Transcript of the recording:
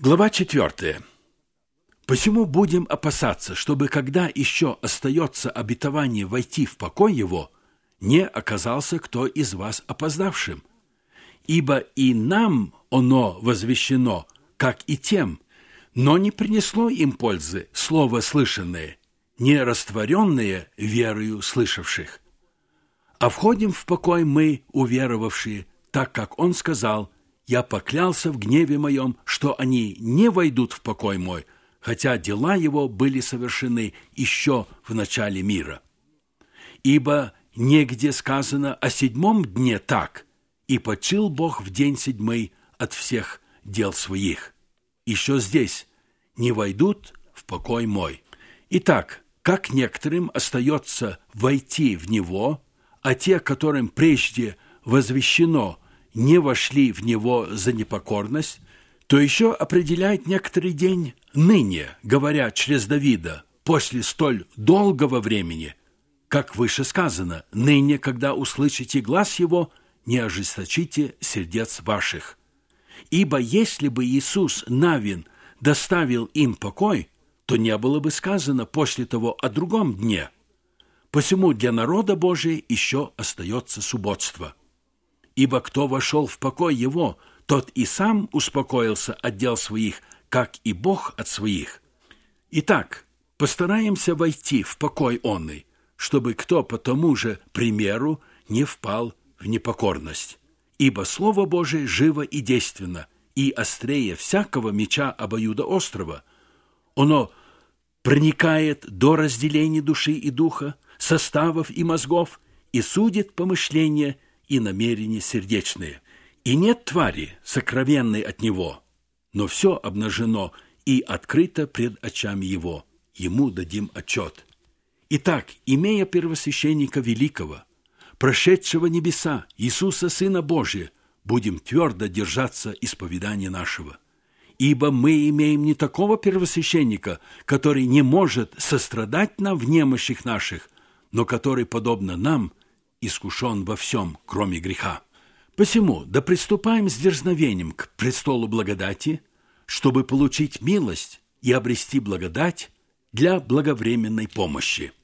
Глава 4. «Посему будем опасаться, чтобы, когда еще остается обетование войти в покой его, не оказался кто из вас опоздавшим. Ибо и нам оно возвещено, как и тем, но не принесло им пользы слово слышанное, не растворенное верою слышавших. А входим в покой мы, уверовавшие, так как он сказал: «Я поклялся в гневе моем, что они не войдут в покой мой, хотя дела его были совершены еще в начале мира. Ибо негде сказано о 7 дне так: и почил Бог в день 7 от всех дел своих. Еще здесь: не войдут в покой мой». Итак, как некоторым остается войти в него, а те, которым прежде возвещено, не вошли в него за непокорность, то еще определяет некоторый день ныне, говоря через Давида, после столь долгого времени, как выше сказано: «Ныне, когда услышите глас его, не ожесточите сердец ваших». Ибо если бы Иисус Навин доставил им покой, то не было бы сказано после того о другом дне. Посему для народа Божия еще остается субботство. Ибо кто вошел в покой его, тот и сам успокоился от дел своих, как и Бог от своих. Итак, постараемся войти в покой онный, чтобы кто по тому же примеру не впал в непокорность. Ибо Слово Божие живо и действенно, и острее всякого меча обоюдоострого. Оно проникает до разделения души и духа, составов и мозгов, и судит помышления и намерения сердечные. И нет твари, сокровенной от него, но все обнажено и открыто пред очами его. Ему дадим отчет. Итак, имея первосвященника великого, прошедшего небеса, Иисуса, Сына Божия, будем твердо держаться исповедания нашего. Ибо мы имеем не такого первосвященника, который не может сострадать нам в немощах наших, но который, подобно нам, искушен во всем, кроме греха. Посему да приступаем с дерзновением к престолу благодати, чтобы получить милость и обрести благодать для благовременной помощи».